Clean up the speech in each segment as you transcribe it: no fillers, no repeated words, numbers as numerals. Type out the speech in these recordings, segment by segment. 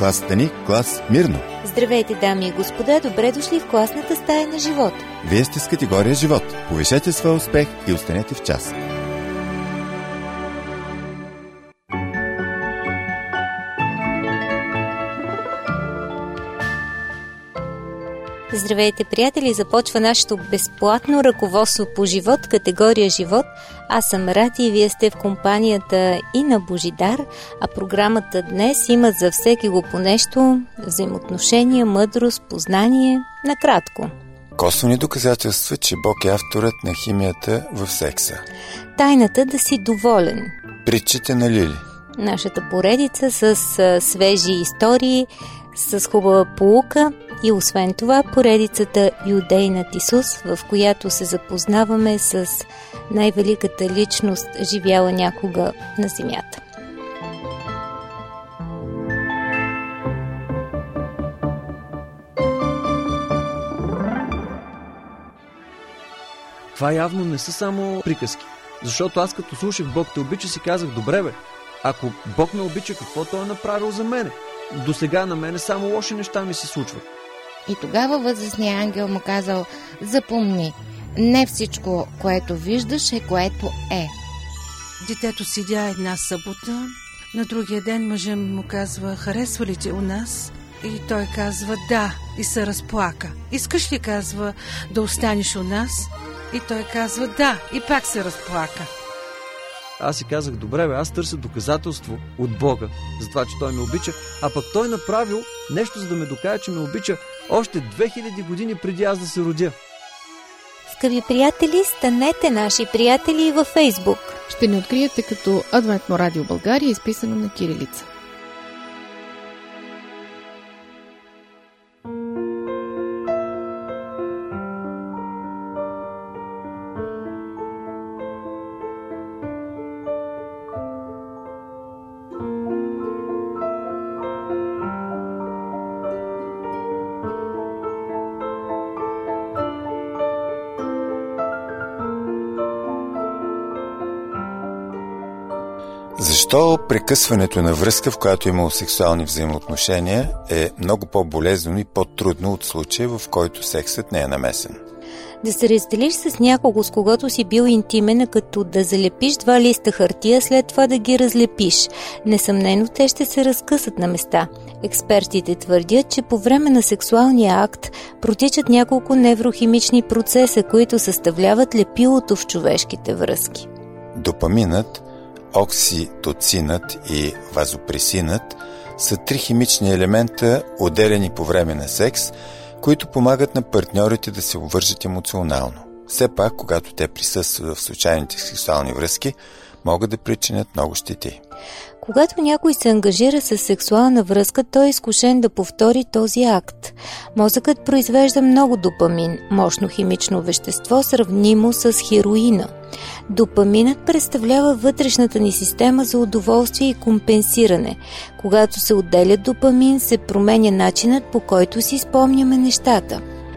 класата ни Клас Мирно. Здравейте, дами и господа, добре дошли в класната стая на живот. Вие сте с категория живот. Повишете своя успех и останете в час. Здравейте, приятели! Започва нашето безплатно ръководство по живот, категория живот. Аз съм Рати и вие сте в компанията и на Божидар, а програмата днес има за всеки го по нещо: взаимоотношения, мъдрост, познание, накратко. Косвени доказателства, че Бог е авторът на химията в секса. Тайната да си доволен. Притчите на Лили. Нашата поредица с свежи истории, с хубава поука и освен това поредицата Юдейнат Исус, в която се запознаваме с най-великата личност, живяла някога на земята. Това явно не са само приказки. Защото аз като слушах Бог те обича, си казах: добре бе, ако Бог ме обича, какво Той е направил за мене? До сега на мене само лоши неща ми се случват. И тогава възрастният ангел му казал: запомни, не всичко, което виждаш е което е. Детето седя една събота, на другия ден мъжът му казва: харесва ли те у нас? И той казва: да, и се разплака. Искаш ли, казва, да останеш у нас? И той казва: да, и пак се разплака. Аз си казах: добре бе, аз търся доказателство от Бога за това, че Той ме обича, а пък Той направил нещо, за да ме докаже, че ме обича още 2000 години преди аз да се родя. Скъпи приятели, станете наши приятели и във Фейсбук. Ще ни откриете като Адвентно радио България, изписано на кирилица. Защо прекъсването на връзка, в която има сексуални взаимоотношения, е много по-болезнено и по-трудно от случая, в който сексът не е намесен? Да се разделиш с някого, с когото си бил интимен, е като да залепиш 2 листа хартия, след това да ги разлепиш. Несъмнено те ще се разкъсат на места. Експертите твърдят, че по време на сексуалния акт протичат няколко неврохимични процеса, които съставляват лепилото в човешките връзки. Допаминът, окситоцинът и вазопресинът са 3 химични елемента, отделени по време на секс, които помагат на партньорите да се обвържат емоционално. Все пак, когато те присъстват в случайните сексуални връзки, могат да причинят много щети. Когато някой се ангажира с сексуална връзка, той е изкушен да повтори този акт. Мозъкът произвежда много допамин, мощно химично вещество, сравнимо с хероина. Допаминът представлява вътрешната ни система за удоволствие и компенсиране. Когато се отделя допамин, се променя начинът, по който си спомняме нещата.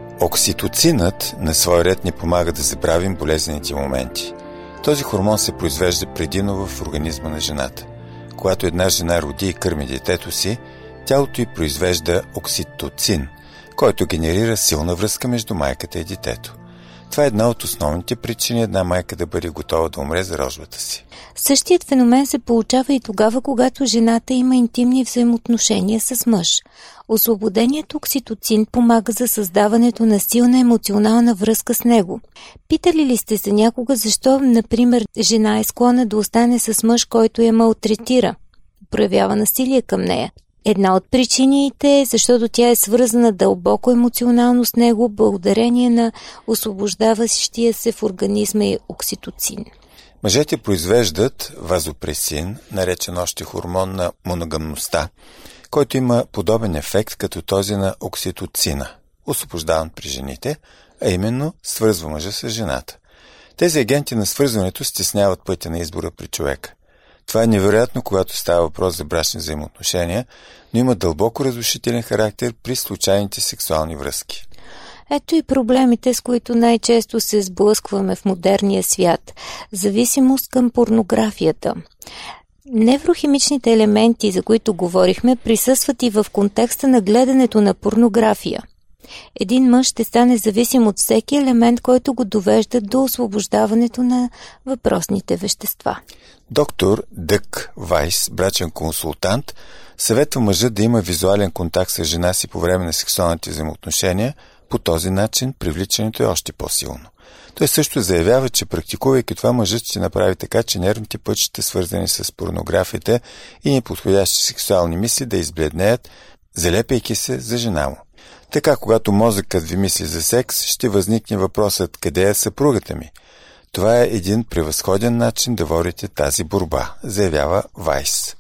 Окситоцинът на свой ред ни помага да забравим болезнените моменти. Този хормон се произвежда предимно в организма на жената. Когато една жена роди и кърми детето си, тялото й произвежда окситоцин, който генерира силна връзка между майката и детето. Това е една от основните причини една майка да бъде готова да умре за рожбата си. Същият феномен се получава и тогава, когато жената има интимни взаимоотношения с мъж. Освободеният окситоцин помага за създаването на силна емоционална връзка с него. Питали ли сте се някога защо, например, жена е склонна да остане с мъж, който я малтретира, проявява насилие към нея? Една от причините е, защото тя е свързана дълбоко емоционално с него, благодарение на освобождаващия се в организма и окситоцин. Мъжете произвеждат вазопресин, наречен още хормон на моногамността, който има подобен ефект като този на окситоцина, освобождаван при жените, а именно свързва мъжа с жената. Тези агенти на свързването стесняват пътя на избора при човека. Това е невероятно, когато става въпрос за брачни взаимоотношения, но има дълбоко разрушителен характер при случайните сексуални връзки. Ето и проблемите, с които най-често се сблъскваме в модерния свят. Зависимост към порнографията. Неврохимичните елементи, за които говорихме, присъстват и в контекста на гледането на порнография. Един мъж ще стане зависим от всеки елемент, който го довежда до освобождаването на въпросните вещества. Доктор Дък Вайс, брачен консултант, съветва мъжа да има визуален контакт с жена си по време на сексуалните взаимоотношения. По този начин привличането е още по-силно. Той също заявява, че практикувайки това, мъжът ще направи така, че нервните пътища, свързани с порнографията и неподходящи сексуални мисли, да избледнеят, залепяйки се за жена му. Така, когато мозъкът ви мисли за секс, ще възникне въпросът: къде е съпругата ми? Това е един превъзходен начин да водите тази борба, заявява Вайс.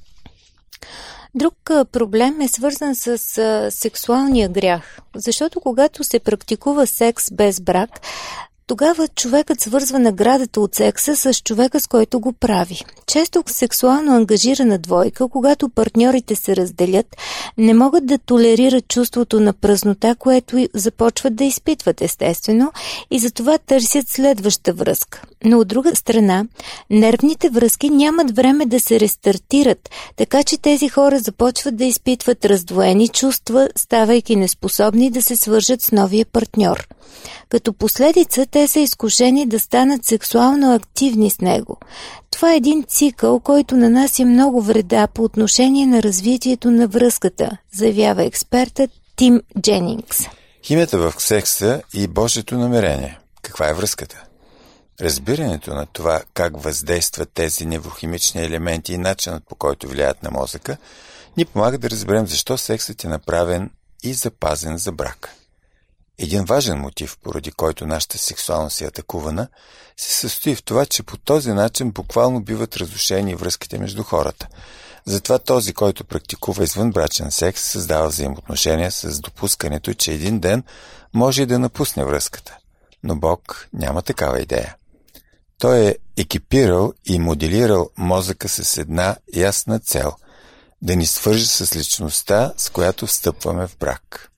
Друг проблем е свързан с сексуалния грях, защото когато се практикува секс без брак, тогава човекът свързва наградата от секса с човека, с който го прави. Често сексуално ангажирана двойка, когато партньорите се разделят, не могат да толерират чувството на празнота, което започват да изпитват естествено, и затова търсят следваща връзка. Но от друга страна, нервните връзки нямат време да се рестартират, така че тези хора започват да изпитват раздвоени чувства, ставайки неспособни да се свържат с новия партньор. Като последица, те са изкушени да станат сексуално активни с него. Това е един цикъл, който нанася много вреда по отношение на развитието на връзката, заявява експертът Тим Дженингс. Химията в секса и Божието намерение. Каква е връзката? Разбирането на това как въздействат тези неврохимични елементи и начинът, по който влияят на мозъка, ни помага да разберем защо сексът е направен и запазен за брак. Един важен мотив, поради който нашата сексуалност е атакувана, се състои в това, че по този начин буквално биват разрушени връзките между хората. Затова този, който практикува извънбрачен секс, създава взаимоотношения с допускането, че един ден може и да напусне връзката. Но Бог няма такава идея. Той е екипирал и моделирал мозъка с една ясна цел – да ни свърже с личността, с която встъпваме в брак.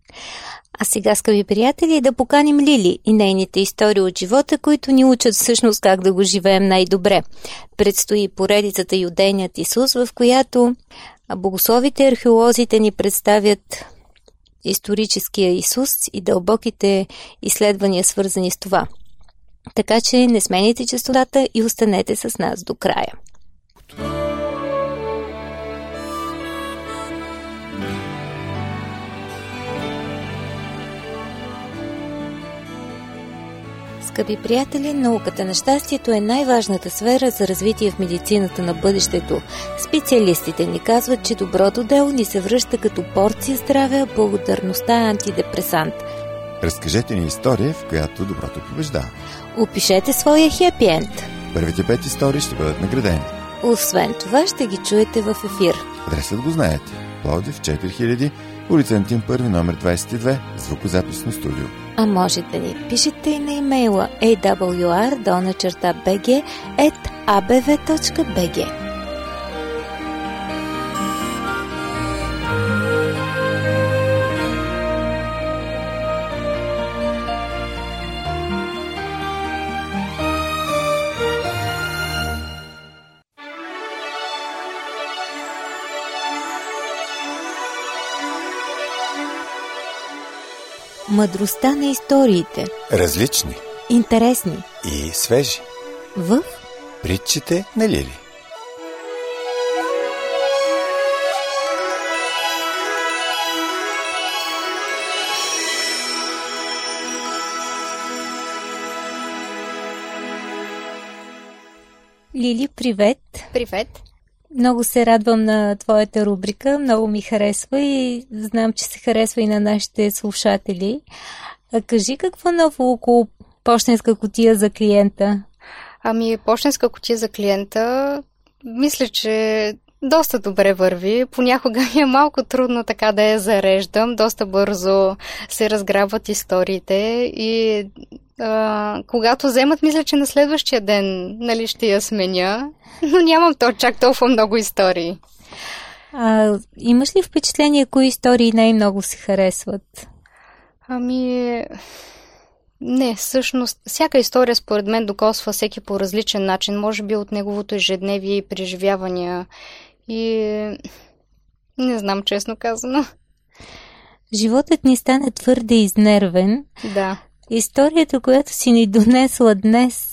А сега, скъпи приятели, да поканим Лили и нейните истории от живота, които ни учат всъщност как да го живеем най-добре. Предстои поредицата Юдейният Исус, в която богословите и археолозите ни представят историческия Исус и дълбоките изследвания, свързани с това. Така че не сменяйте честотата и останете с нас до края. Скъпи приятели, науката на щастието е най-важната сфера за развитие в медицината на бъдещето. Специалистите ни казват, че доброто дело ни се връща като порция здраве, а благодарността е антидепресант. Разкажете ни история, в която доброто побеждава. Опишете своя хепи енд. Първите 5 истории ще бъдат наградени. Освен това, ще ги чуете в ефир. Адресът го знаете. Пловдив 4000, улица Антим 1, номер 22, звукозаписно студио. А може да ни пишете и на имейла awr@abv.bg. Мъдростта на историите. Различни. Интересни. И свежи. В притчите на Лили. Лили, привет! Привет! Много се радвам на твоята рубрика, много ми харесва и знам, че се харесва и на нашите слушатели. А кажи какво ново около пощенска кутия за клиента? Ами, пощенска кутия за клиента, мисля, че доста добре върви. Понякога ми е малко трудно така да я зареждам. Доста бързо се разграбват историите и когато вземат, мисля, че на следващия ден, нали, ще я сменя. Но нямам чак толкова много истории. Имаш ли впечатление, кои истории най-много се харесват? Ами, Не, всъщност, всяка история според мен докосва всеки по различен начин, може би от неговото ежедневие и преживявания. И не знам, честно казано. Животът ни стане твърде изнервен. Да. Историята, която си ни донесла днес,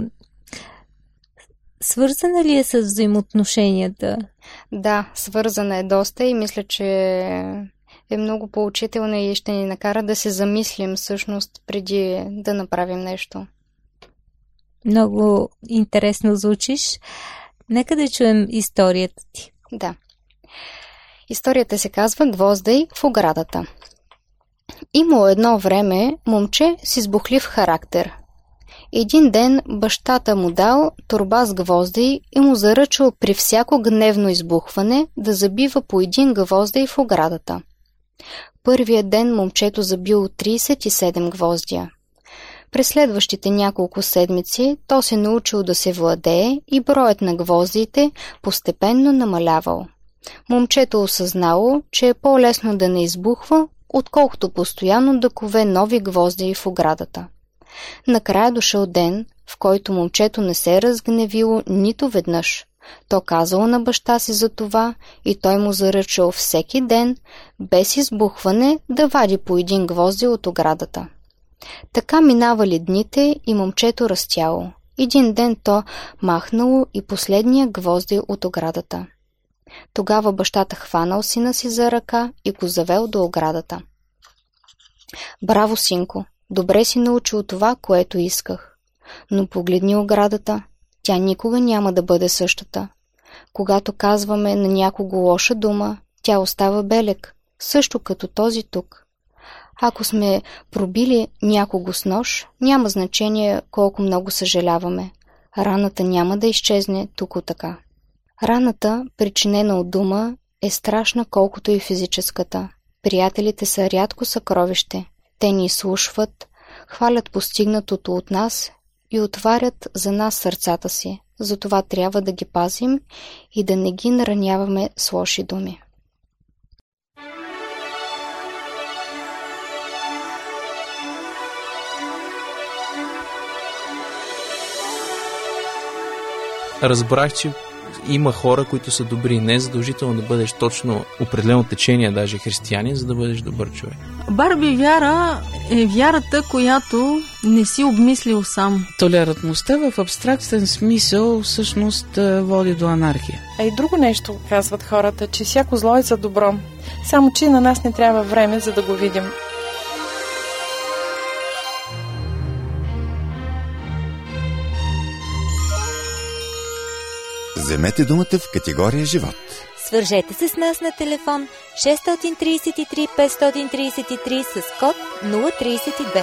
свързана ли е с взаимоотношенията? Да, свързана е доста и мисля, че е много поучителна и ще ни накара да се замислим всъщност преди да направим нещо. Много интересно звучиш. Нека да чуем историята ти. Да. Историята се казва "Гвоздай в оградата". Имало едно време момче с избухлив характер. Един ден бащата му дал торба с гвозди и му заръчал при всяко гневно избухване да забива по един гвоздай в оградата. Първия ден момчето забило 37 гвоздия. През следващите няколко седмици то се научил да се владее и броят на гвоздиите постепенно намалявал. Момчето осъзнало, че е по-лесно да не избухва, отколкото постоянно да кове нови гвозди в оградата. Накрая дошъл ден, в който момчето не се разгневило нито веднъж. То казало на баща си за това и той му заръчал всеки ден, без избухване, да вади по един гвозди от оградата. Така минавали дните и момчето растяло. Един ден то махнало и последния гвозди от оградата. Тогава бащата хванал сина си за ръка и го завел до оградата. "Браво, синко! Добре си научил това, което исках. Но погледни оградата, тя никога няма да бъде същата. Когато казваме на някого лоша дума, тя остава белег, също като този тук. Ако сме пробили някого с нож, няма значение колко много съжаляваме. Раната няма да изчезне тук така. Раната, причинена от дума, е страшна колкото и физическата. Приятелите са рядко съкровище. Те ни изслушват, хвалят постигнатото от нас и отварят за нас сърцата си. Затова трябва да ги пазим и да не ги нараняваме с лоши думи." Разбрах, че има хора, които са добри. Не е задължително да бъдеш точно определено течение, даже християнин, за да бъдеш добър човек. Барби вяра е вярата, която не си обмислил сам. Толерантността в абстрактен смисъл всъщност води до анархия. А и друго нещо казват хората, че всяко зло е за добро. Само че на нас не трябва време, за да го видим. Вземете думата в категория живот. Свържете се с нас на телефон 633 533 с код 032.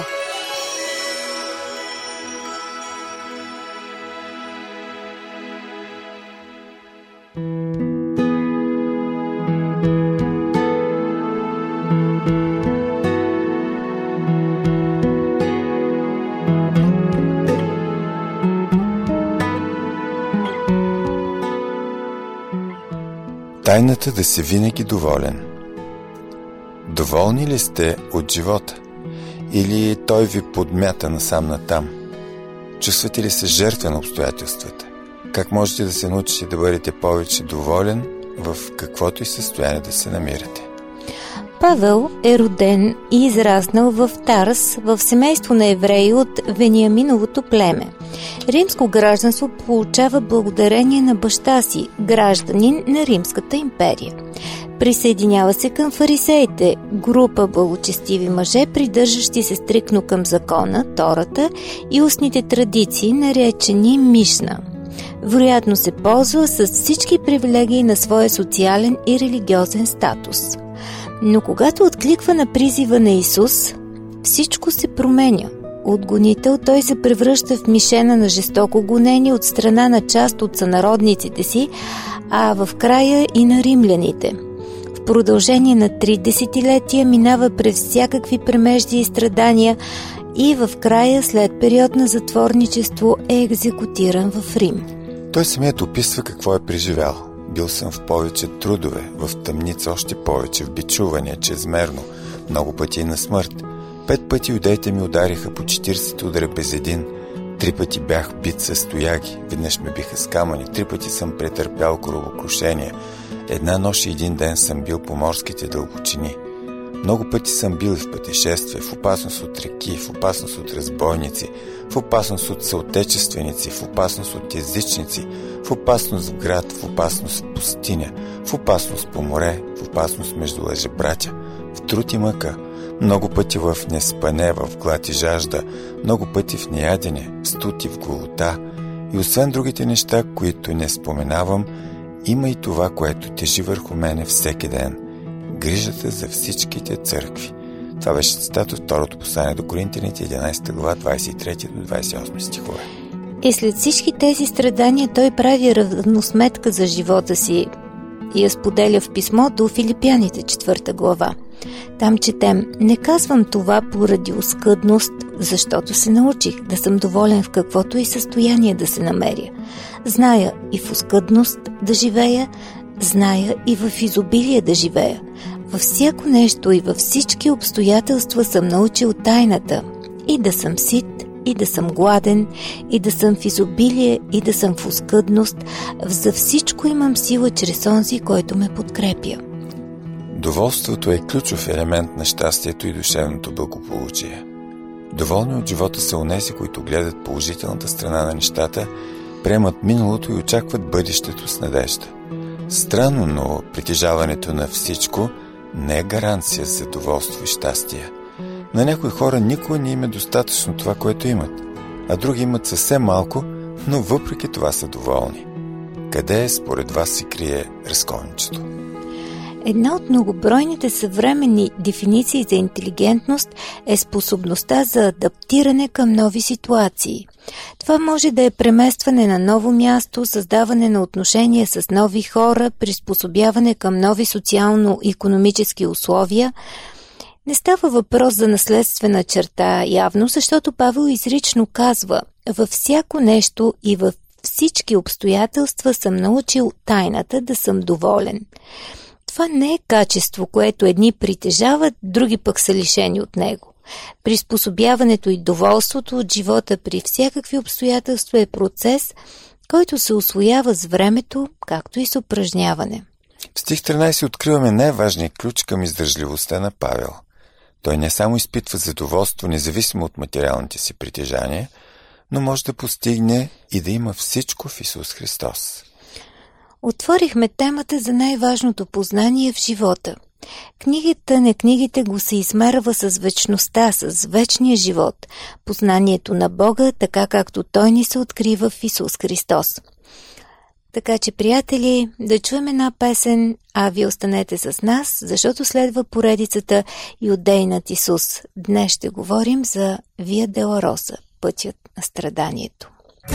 Тайната да си винаги доволен. Доволни ли сте от живота? Или той ви подмята насам натам? Чувствате ли се жертва на обстоятелствата? Как можете да се научите да бъдете повече доволен в каквото и състояние да се намирате? Павел е роден и израснал в Тарс, в семейство на евреи от Вениаминовото племе. Римско гражданство получава благодарение на баща си, гражданин на Римската империя. Присъединява се към фарисеите, група благочестиви мъже, придържащи се стриктно към закона, Тората и устните традиции, наречени Мишна. Вероятно се ползва с всички привилегии на своя социален и религиозен статус. Но когато откликва на призива на Исус, всичко се променя. От гонител той се превръща в мишена на жестоко гонение от страна на част от сънародниците си, а в края и на римляните. В продължение на 3 десетилетия минава през всякакви премежди и страдания и в края, след период на затворничество, е екзекутиран в Рим. Той самият описва какво е преживял. Бил съм в повече трудове, в тъмница още повече, в бичувания, чрезмерно, много пъти и на смърт. 5 пъти юдеите ми удариха, по 40 удара без един. 3 пъти бях бит с тояги, веднъж ме биха с камъни, 3 пъти съм претърпял корабокрушение. 1 нощ и 1 ден съм бил по морските дълбочини. Много пъти съм бил в пътешествие, в опасност от реки, в опасност от разбойници, в опасност от съотечественици, в опасност от езичници, в опасност в град, в опасност в пустиня, в опасност по море, в опасност между лъжебратя, в труд и мъка, много пъти в неспане, в глад и жажда, много пъти в неядене, в студ и в голота. И освен другите неща, които не споменавам, има и това, което тежи върху мене всеки ден – грижата за всичките църкви. Това беше цитат от второто послание до Коринтяните, 11 глава, 23 до 28 стихове. И след всички тези страдания той прави равносметка за живота си и я споделя в писмо до Филипяните, 4 глава. Там четем: не казвам това поради оскъдност, защото се научих да съм доволен в каквото и състояние да се намеря. Зная и в оскъдност да живея, зная и в изобилие да живея. Във всяко нещо и във всички обстоятелства съм научил тайната и да съм сит, и да съм гладен, и да съм в изобилие, и да съм в оскъдност. За всичко имам сила чрез онзи, който ме подкрепя. Доволството е ключов елемент на щастието и душевното благополучие. Доволни от живота са онези, които гледат положителната страна на нещата, приемат миналото и очакват бъдещето с надежда. Странно, но притежаването на всичко не е гаранция за доволство и щастие. На някои хора никога не им е достатъчно това, което имат, а други имат съвсем малко, но въпреки това са доволни. Къде според вас се крие разковничето? Една от многобройните съвременни дефиниции за интелигентност е способността за адаптиране към нови ситуации. Това може да е преместване на ново място, създаване на отношения с нови хора, приспособяване към нови социално-икономически условия. Не става въпрос за наследствена черта явно, защото Павел изрично казва: във всяко нещо и във всички обстоятелства съм научил тайната да съм доволен. Това не е качество, което едни притежават, други пък са лишени от него. Приспособяването и доволството от живота при всякакви обстоятелства е процес, който се усвоява с времето, както и с упражняване. В стих 13 откриваме най-важния ключ към издържливостта на Павел. Той не само изпитва задоволство, независимо от материалните си притежания, но може да постигне и да има всичко в Исус Христос. Отворихме темата за най-важното познание в живота. Книгата на книгите го се измерва с вечността, с вечния живот, познанието на Бога, така както Той ни се открива в Исус Христос. Така че, приятели, да чуем една песен, а вие останете с нас, защото следва поредицата Юдей над Исус. Днес ще говорим за Вия Долороса, пътят на страданието.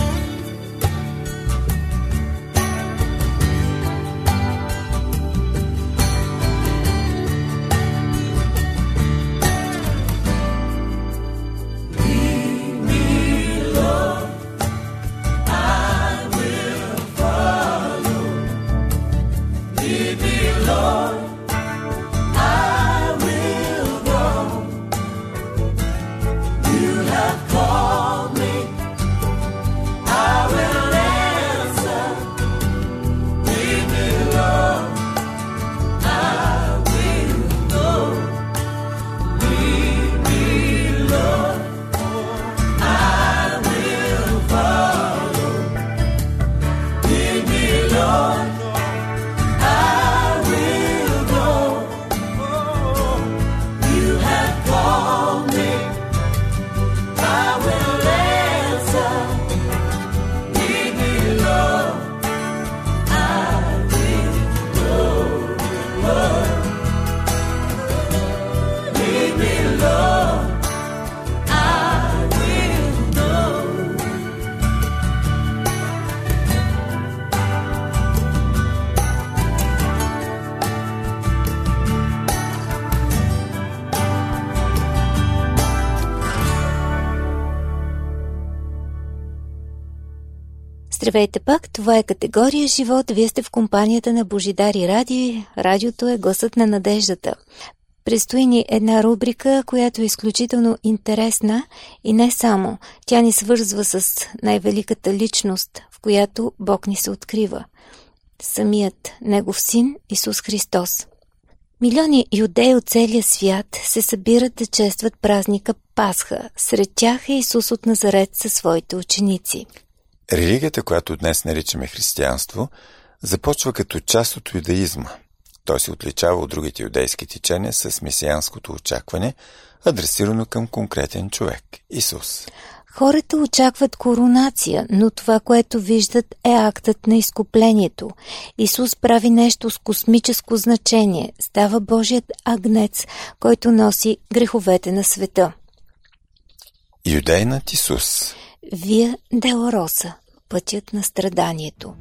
Здравейте пак, това е категория живот. Вие сте в компанията на Божидар и Радиото е гласът на надеждата. предстои ни една рубрика, която е изключително интересна и не само. Тя ни свързва с най-великата личност, в която Бог ни се открива. Самият Негов син Исус Христос. Милиони юдеи от целия свят се събират да честват празника Пасха. Сред тях е Исус от Назарет със своите ученици. Религията, която днес наричаме християнство, започва като част от юдаизма. Той се отличава от другите юдейски течения с месианското очакване, адресирано към конкретен човек – Исус. Хората очакват коронация, но това, което виждат, е актът на изкуплението. Исус прави нещо с космическо значение. Става Божият агнец, който носи греховете на света. Юдейнат Исус. Вия Долороса – пътят на страданието.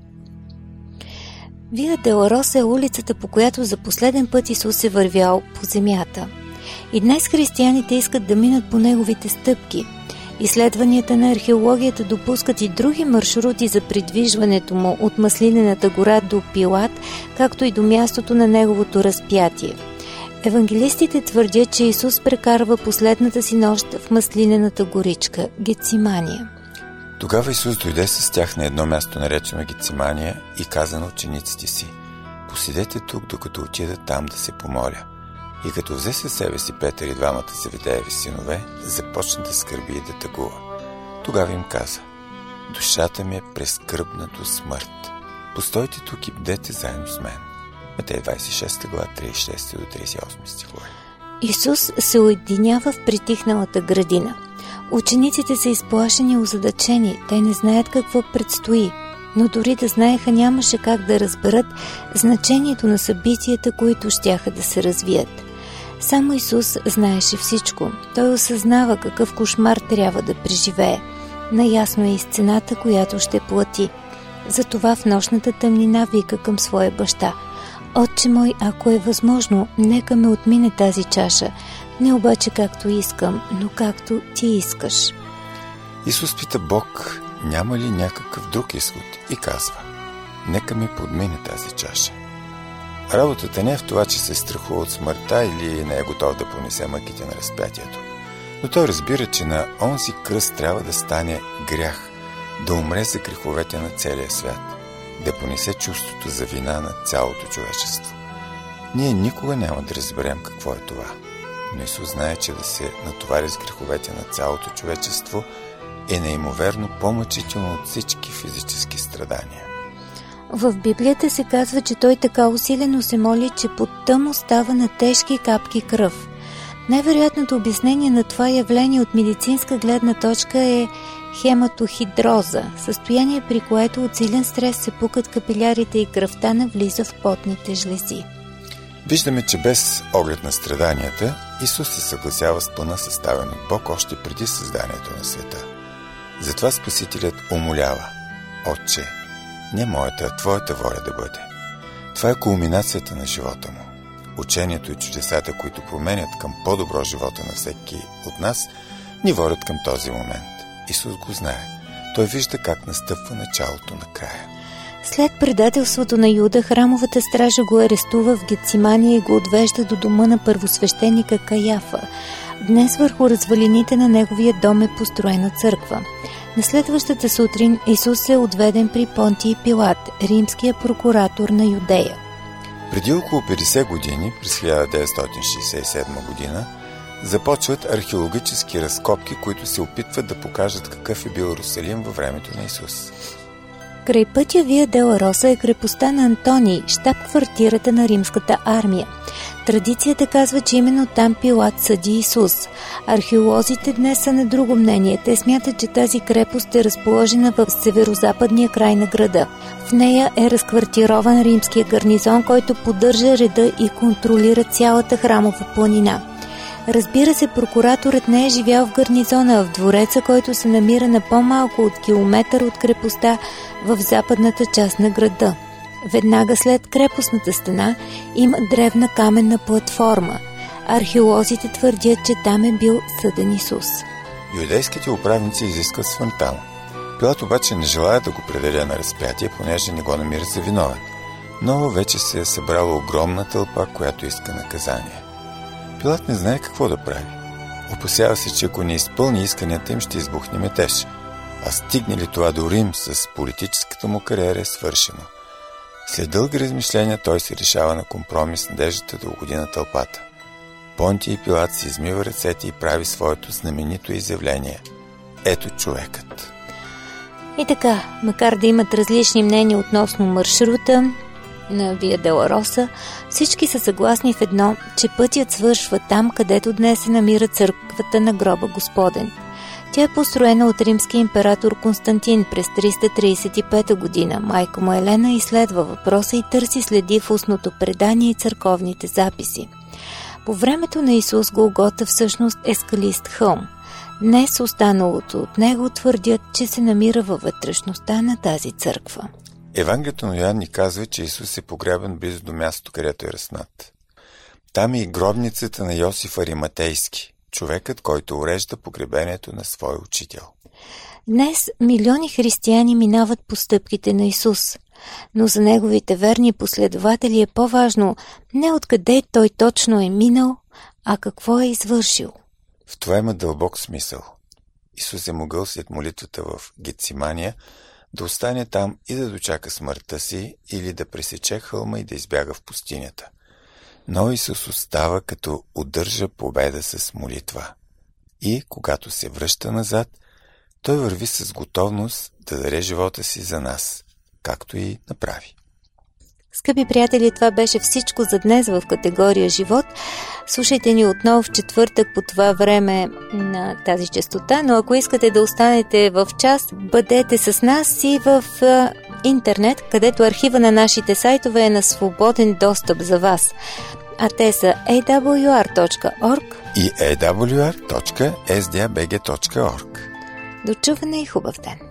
Вия Долороса е улицата, по която за последен път Исус е вървял по земята. И днес християните искат да минат по неговите стъпки. Изследванията на археологията допускат и други маршрути за придвижването му от Маслинената гора до Пилат, както и до мястото на неговото разпятие. Евангелистите твърдят, че Исус прекарва последната си нощ в Маслинената горичка – Гетсимания. Тогава Исус дойде с тях на едно място, наречено Гетсимания, и каза на учениците си: "Поседете тук, докато отида там да се помоля." И като взе със себе си Петър и двамата Зеведееви синове, започна да скърби и да тъгува. Тогава им каза: "Душата ми е прескърбна до смърт. Постойте тук и бдете заедно с мен." Матей 26 глава 36 до 38 стихове. Исус се уединява в притихналата градина. Учениците са изплашени и озадачени, те не знаят какво предстои, но дори да знаеха, нямаше как да разберат значението на събитията, които щяха да се развият. Само Исус знаеше всичко. Той осъзнава какъв кошмар трябва да преживее. Наясно е и с цената, която ще плати. Затова в нощната тъмнина вика към своя баща: "Отче мой, ако е възможно, нека ме отмине тази чаша, не обаче както искам, но както ти искаш." Исус пита Бог: няма ли някакъв друг изход, и казва: "Нека ми подмине тази чаша." Работата не е в това, че се страхува от смъртта или не е готов да понесе мъките на разпятието. Но той разбира, че на онзи кръст трябва да стане грях, да умре за греховете на целия свят, да понесе чувството за вина на цялото човечество. Ние никога няма да разберем какво е това, но Исус знае, че да се натовари с греховете на цялото човечество е неимоверно по-мъчително от всички физически страдания. В Библията се казва, че той така усилено се моли, че потта му става на тежки капки кръв. Най-вероятното обяснение на това явление от медицинска гледна точка е хематохидроза, състояние, при което от силен стрес се пукат капилярите и кръвта навлиза в потните жлези. Виждаме, че без оглед на страданията, Исус се съгласява с плана, съставен от Бог още преди създанието на света. Затова Спасителят умолява: "Отче, не моята, а Твоята воля да бъде." Това е кулминацията на живота му. Учението и чудесата, които променят към по-добро живота на всеки от нас, ни водят към този момент. Исус го знае. Той вижда как настъпва началото на края. След предателството на Юда, храмовата стража го арестува в Гетсимания и го отвежда до дома на първосвещеника Каяфа. Днес върху развалините на неговия дом е построена църква. На следващата сутрин Исус е отведен при Понтий Пилат, римския прокуратор на Юдея. Преди около 50 години, през 1967 година, започват археологически разкопки, които се опитват да покажат какъв е бил Иерусалим във времето на Исус. Край пътя Вия Долороса е крепостта на Антоний, щаб-квартирата на римската армия. Традицията казва, че именно там Пилат съди Исус. Археолозите днес са на друго мнение. Те смятат, че тази крепост е разположена в северо-западния край на града. В нея е разквартирован римския гарнизон, който поддържа реда и контролира цялата храмова планина. Разбира се, прокураторът не е живял в гарнизона, а в двореца, който се намира на по-малко от километър от крепостта в западната част на града. Веднага след крепостната стена има древна каменна платформа. Археолозите твърдят, че там е бил съден Исус. Юдейските управници изискват смъртта му. Пилат обаче не желая да го предаде на разпятие, понеже не го намира за виновен. Но вече се е събрала огромна тълпа, която иска наказание. Пилат не знае какво да прави. Опасява се, че ако не изпълни исканията им, ще избухне метеж. А стигне ли това до Рим, с политическата му кариера е свършено. След дълги размишления той се решава на компромис с надеждата да угоди на тълпата. Понтий Пилат си измива ръцете и прави своето знаменито изявление. Ето човекът. И така, макар да имат различни мнения относно маршрута на Вия Долороса, всички са съгласни в едно, че пътят свършва там, където днес се намира църквата на гроба Господен. Тя е построена от римския император Константин през 335 година. Майка му Елена изследва въпроса и търси следи в устното предание и църковните записи. По времето на Исус Голгота всъщност е скалист хълм. Днес останалото от него твърдят, че се намира във вътрешността на тази църква. Евангелието на Йоан ни казва, че Исус е погребан близо до мястото, където е ръснат. Там е и гробницата на Йосиф Ариматейски, човекът, който урежда погребението на своя учител. Днес милиони християни минават по стъпките на Исус, но за неговите верни последователи е по-важно не откъде той точно е минал, а какво е извършил. В това има дълбок смисъл. Исус е могъл след молитвата в Гетсимания да остане там и да дочака смъртта си или да пресече хълма и да избяга в пустинята. Но Исус остава, като удържа победа с молитва. И, когато се връща назад, той върви с готовност да даде живота си за нас, както и направи. Скъпи приятели, това беше всичко за днес в категория живот. Слушайте ни отново в четвъртък по това време на тази честота, но ако искате да останете в час, бъдете с нас и в интернет, където архива на нашите сайтове е на свободен достъп за вас. А те са awr.org и awr.sdabg.org. До чуване и хубав ден!